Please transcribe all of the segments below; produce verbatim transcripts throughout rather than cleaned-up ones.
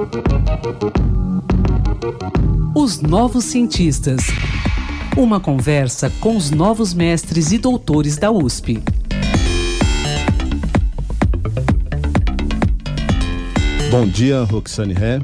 Os Novos Cientistas. Uma conversa com os novos mestres e doutores da U S P. Bom dia, Roxane Ré.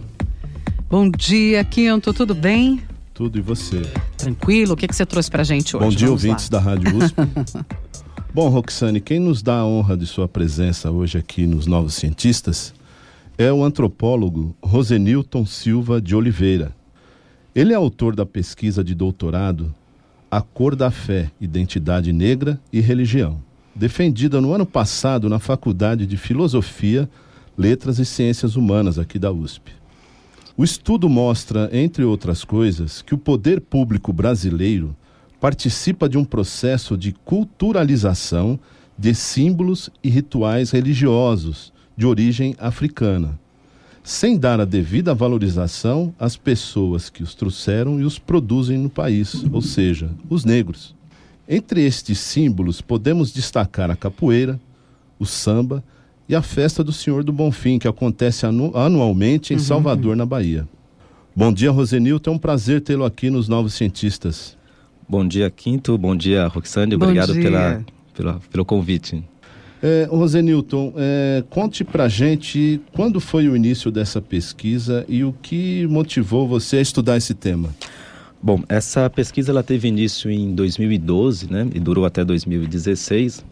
Bom dia, Quinto, tudo bem? Tudo, e você? Tranquilo, o que, que você trouxe pra gente hoje? Bom dia, Vamos ouvintes lá. da Rádio U S P. Bom, Roxane, quem nos dá a honra de sua presença hoje aqui nos Novos Cientistas é o antropólogo Rosenilton Silva de Oliveira. Ele é autor da pesquisa de doutorado A Cor da Fé, Identidade Negra e Religião, defendida no ano passado na Faculdade de Filosofia, Letras e Ciências Humanas aqui da U S P. O estudo mostra, entre outras coisas, que o poder público brasileiro participa de um processo de culturalização de símbolos e rituais religiosos de origem africana, sem dar a devida valorização às pessoas que os trouxeram e os produzem no país, ou seja, os negros. Entre estes símbolos podemos destacar a capoeira, o samba e a festa do Senhor do Bonfim, que acontece anu- anualmente em uhum. Salvador, na Bahia. Bom dia, Rosenilton, é um prazer tê-lo aqui nos Novos Cientistas. Bom dia, Quinto, bom dia, Roxane, bom obrigado dia. Pela, pela, pelo convite. É, Rosenilton, é, conte pra gente quando foi o início dessa pesquisa e o que motivou você a estudar esse tema. Bom, essa pesquisa ela teve início em dois mil e doze, né, e durou até dois mil e dezesseis,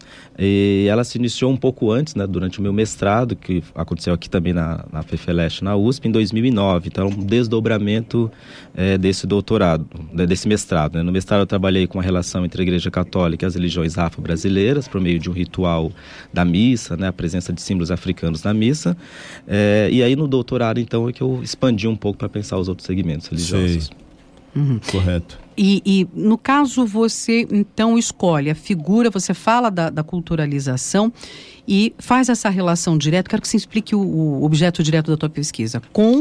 e ela se iniciou um pouco antes, né, durante o meu mestrado, que aconteceu aqui também na, na FEFELESH, na U S P, em dois mil e nove, então um desdobramento é, desse doutorado, desse mestrado, né. No mestrado eu trabalhei com a relação entre a Igreja Católica e as religiões afro-brasileiras, por meio de um ritual da missa, né, a presença de símbolos africanos na missa, é, e aí no doutorado, então, é que eu expandi um pouco para pensar os outros segmentos religiosos. Sei. Uhum. Correto. E, e no caso você então escolhe a figura, você fala da, da culturalização e faz essa relação direta. Quero que você explique o, o objeto direto da tua pesquisa com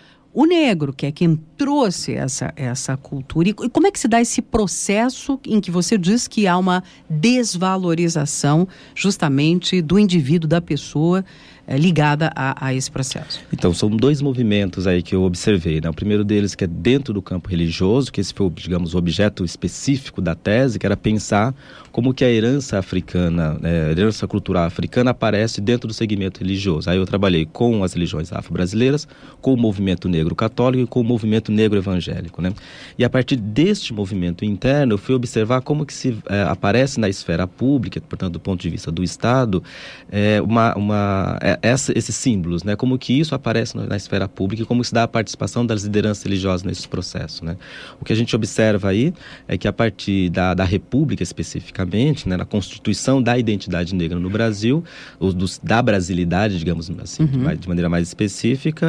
o negro, que é quem trouxe essa, essa cultura. E como é que se dá esse processo em que você diz que há uma desvalorização justamente do indivíduo, da pessoa é, ligada a, a esse processo? Então, são dois movimentos aí que eu observei, né? O primeiro deles que é dentro do campo religioso, que esse foi, digamos, o objeto específico da tese, que era pensar como que a herança africana, né, a herança cultural africana aparece dentro do segmento religioso. Aí eu trabalhei com as religiões afro-brasileiras, com o movimento negro católico e com o movimento negro evangélico, né? E a partir deste movimento interno, eu fui observar como que se é, aparece na esfera pública, portanto, do ponto de vista do Estado, é, uma... uma é, Essa, esses símbolos, né? Como que isso aparece na, na esfera pública e como se dá a participação das lideranças religiosas nesse processo, né? O que a gente observa aí é que a partir da, da República especificamente, né, na constituição da identidade negra no Brasil, ou dos, da brasilidade, digamos assim, uhum. de, mais, de maneira mais específica,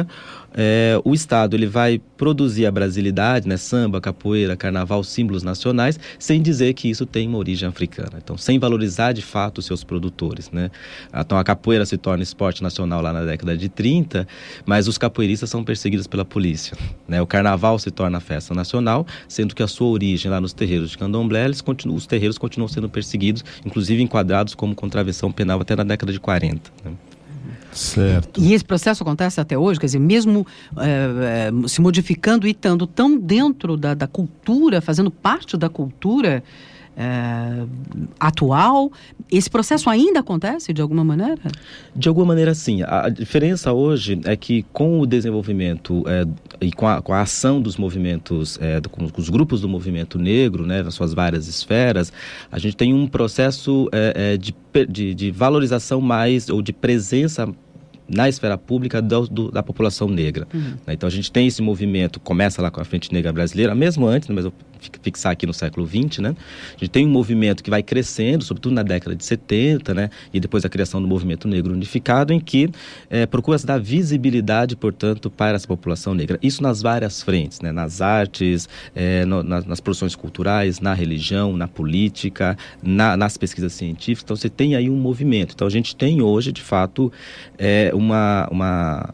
é, o Estado ele vai produzir a brasilidade, né, samba, capoeira, carnaval, símbolos nacionais, sem dizer que isso tem uma origem africana. Então, sem valorizar de fato os seus produtores, né? Então, a capoeira se torna esporte nacional lá na década de trinta, mas os capoeiristas são perseguidos pela polícia, né? O carnaval se torna festa nacional, sendo que a sua origem lá nos terreiros de candomblé, eles continuam, os terreiros continuam sendo perseguidos, inclusive enquadrados como contravenção penal até na década de quarenta, né? Certo. E esse processo acontece até hoje, quer dizer, mesmo é, é, se modificando e estando tão dentro da, da cultura, fazendo parte da cultura é, atual, esse processo ainda acontece de alguma maneira? De alguma maneira, sim. A diferença hoje é que com o desenvolvimento é, e com a, com a ação dos movimentos, é, do, com os grupos do movimento negro, né, nas suas várias esferas, a gente tem um processo é, é, de, de, de valorização mais, ou de presença na esfera pública do, do, da população negra. Uhum. Então a gente tem esse movimento, começa lá com a Frente Negra Brasileira, mesmo antes, mas eu fixar aqui no século vinte, né? A gente tem um movimento que vai crescendo, sobretudo na década de setenta, né? E depois a criação do Movimento Negro Unificado, em que é, procura-se dar visibilidade, portanto, para essa população negra. Isso nas várias frentes, né? Nas artes, é, no, nas, nas produções culturais, na religião, na política, na, nas pesquisas científicas. Então, você tem aí um movimento. Então, a gente tem hoje, de fato, é, uma... uma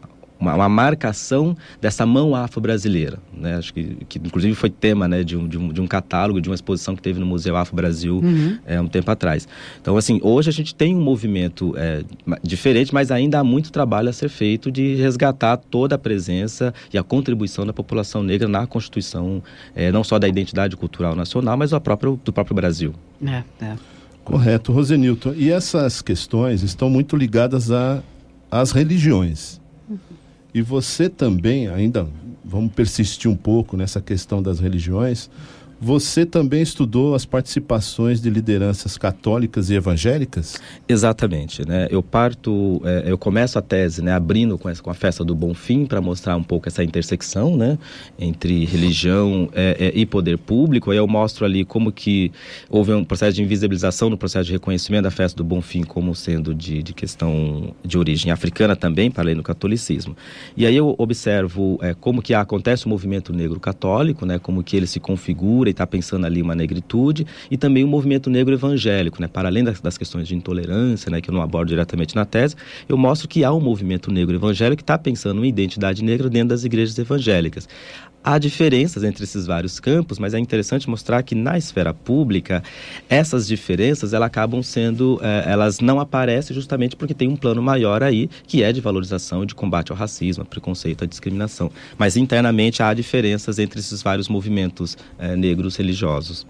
uma, uma marcação dessa mão afro-brasileira, né? Acho que, que inclusive foi tema, né, de, um, de, um, de um catálogo, de uma exposição que teve no Museu Afro-Brasil uhum. é, um tempo atrás. Então, assim, hoje a gente tem um movimento é, diferente, mas ainda há muito trabalho a ser feito de resgatar toda a presença e a contribuição da população negra na constituição, é, não só da identidade cultural nacional, mas do próprio, do próprio Brasil. É, é. Correto, Rosenilton. E essas questões estão muito ligadas a, às religiões. Uhum. E você também, ainda vamos persistir um pouco nessa questão das religiões, você também estudou as participações de lideranças católicas e evangélicas? Exatamente, né? Eu parto, é, eu começo a tese, né, abrindo com, essa, com a festa do Bonfim, para mostrar um pouco essa intersecção, né, entre religião é, é, e poder público. Aí eu mostro ali como que houve um processo de invisibilização no processo de reconhecimento da festa do Bonfim como sendo de, de questão de origem africana também, para além do catolicismo. E aí eu observo é, como que acontece o movimento negro católico, né, como que ele se configura está pensando ali uma negritude, e também o movimento negro evangélico, né? Para além das, das questões de intolerância, né, que eu não abordo diretamente na tese, eu mostro que há um movimento negro evangélico que está pensando uma identidade negra dentro das igrejas evangélicas. Há diferenças entre esses vários campos, mas é interessante mostrar que na esfera pública, essas diferenças elas acabam sendo, eh, elas não aparecem justamente porque tem um plano maior aí, que é de valorização e de combate ao racismo, ao preconceito, à discriminação. Mas internamente há diferenças entre esses vários movimentos eh, negros religiosos.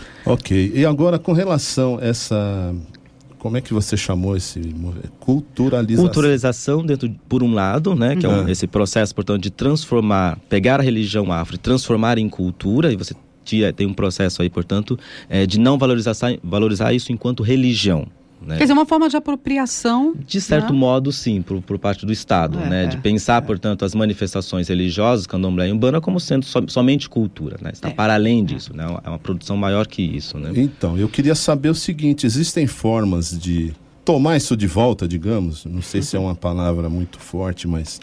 Ok, e agora com relação a essa... Como é que você chamou esse culturalização? Culturalização dentro, por um lado, né, que é um, esse processo, portanto, de transformar, pegar a religião afro e transformar em cultura, e você tinha, tem um processo aí, portanto, é, de não valorizar, valorizar isso enquanto religião. Né? Quer dizer, uma forma de apropriação... De certo né? modo, sim, por, por parte do Estado, é, né? De pensar, é. portanto, as manifestações religiosas, candomblé e umbanda, como sendo so, somente cultura, né? Está é. para além disso, né? É uma produção maior que isso, né? Então, eu queria saber o seguinte, existem formas de tomar isso de volta, digamos, não sei se é uma palavra muito forte, mas...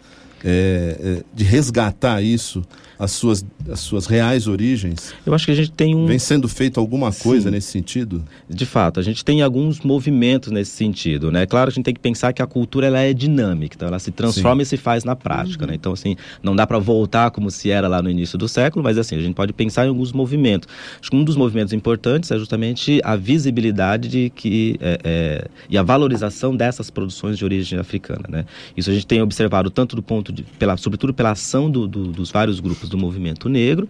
É, é, de resgatar isso, as suas, as suas reais origens? Eu acho que a gente tem um... Vem sendo feito alguma coisa Sim. nesse sentido? De fato, a gente tem alguns movimentos nesse sentido, né? Claro, a gente tem que pensar que a cultura ela é dinâmica, então ela se transforma Sim. e se faz na prática, uhum. né? Então, assim, não dá para voltar como se era lá no início do século, mas assim, a gente pode pensar em alguns movimentos. Acho que um dos movimentos importantes é justamente a visibilidade de que, é, é, e a valorização dessas produções de origem africana, né? Isso a gente tem observado tanto do ponto De, pela, sobretudo pela ação do, do, dos vários grupos do movimento negro,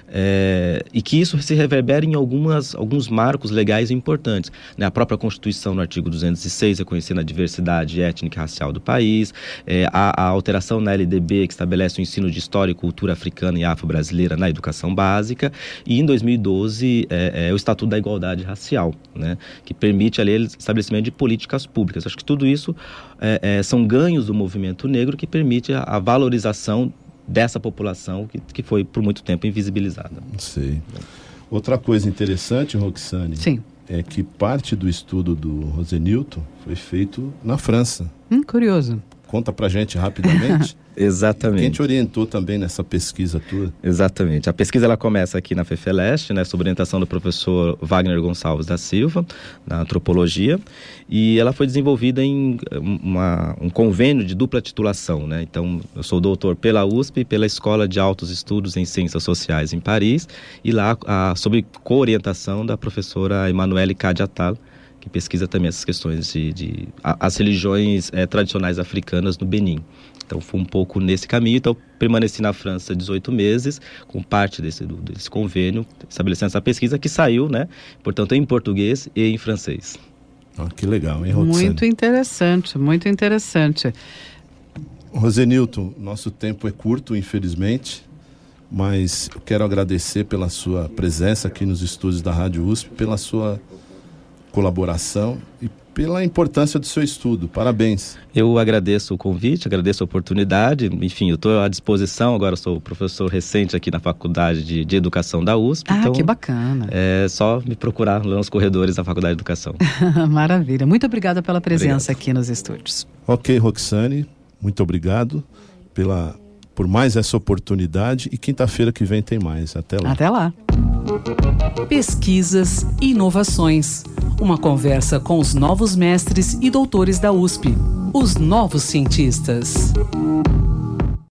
é, e que isso se reverbera em algumas, alguns marcos legais importantes, né? A própria Constituição, no artigo duzentos e seis, reconhecendo a diversidade étnica e racial do país, é, a, a alteração na L D B, que estabelece o ensino de história e cultura africana e afro-brasileira na educação básica, e em dois mil e doze é, é o Estatuto da Igualdade Racial, né? Que permite ali o estabelecimento de políticas públicas. Acho que tudo isso é, é, são ganhos do movimento negro que permite a a valorização dessa população que, que foi por muito tempo invisibilizada. Sei. Outra coisa interessante, Roxane, Sim. é que parte do estudo do Rosenilton foi feito na França. Hum, curioso. Conta pra gente rapidamente. Exatamente. Quem te orientou também nessa pesquisa tua? Exatamente. A pesquisa ela começa aqui na FEFELESTE, né, sob orientação do professor Wagner Gonçalves da Silva, na antropologia, e ela foi desenvolvida em uma, um convênio de dupla titulação, né? Então, eu sou doutor pela U S P e pela Escola de Altos Estudos em Ciências Sociais em Paris, e lá a, sob co-orientação da professora Emanuele Kadiatal, que pesquisa também essas questões de, de a, as religiões é, tradicionais africanas no Benin. Então, fui um pouco nesse caminho. Então, permaneci na França dezoito meses, com parte desse, do, desse convênio, estabelecendo essa pesquisa que saiu, né? Portanto, em português e em francês. Ah, que legal, hein, Roxane? Muito interessante, muito interessante. Rosenilton, nosso tempo é curto, infelizmente, mas eu quero agradecer pela sua presença aqui nos estúdios da Rádio U S P, pela sua colaboração e pela importância do seu estudo. Parabéns. Eu agradeço o convite, agradeço a oportunidade. Enfim, eu estou à disposição. Agora sou professor recente aqui na Faculdade de, de Educação da U S P. Ah, então, que bacana. É só me procurar nos corredores da Faculdade de Educação. Maravilha. Muito obrigada pela presença Obrigado. aqui nos estúdios. Ok, Roxane, muito obrigado pela, por mais essa oportunidade, e quinta-feira que vem tem mais. Até lá. Até lá. Pesquisas e inovações. Uma conversa com os novos mestres e doutores da U S P. Os novos cientistas.